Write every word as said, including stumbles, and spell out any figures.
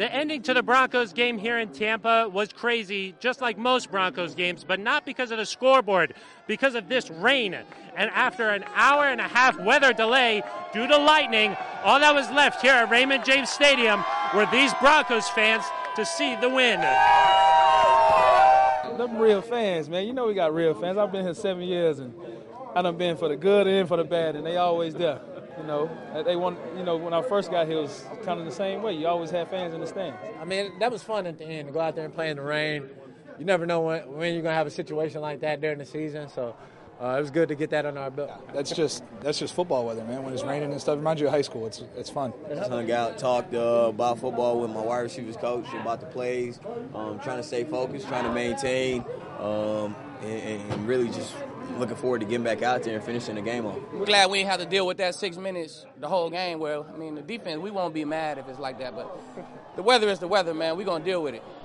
The ending to the Broncos game here in Tampa was crazy, just like most Broncos games, but not because of the scoreboard, because of this rain. And after an hour and a half weather delay due to lightning, all that was left here at Raymond James Stadium were these Broncos fans to see the win. Them real fans, man. You know we got real fans. I've been here seven years, and I done been for the good and for the bad, and they always there. You know, they want. You know, when I first got here, it was kind of the same way. You always have fans in the stands. I mean, that was fun at the end to go out there and play in the rain. You never know when, when you're gonna have a situation like that during the season. So uh, it was good to get that on our belt. Yeah, that's just that's just football weather, man. When it's raining and stuff, it reminds you of high school. It's it's fun. Just hung out, talked uh, about football with my wide receivers coach about the plays, um, trying to stay focused, trying to maintain, um, and, and really just looking forward to getting back out there and finishing the game off. We're glad we didn't have to deal with that six minutes the whole game. Well, I mean, the defense, we won't be mad if it's like that, but the weather is the weather, man. We're going to deal with it.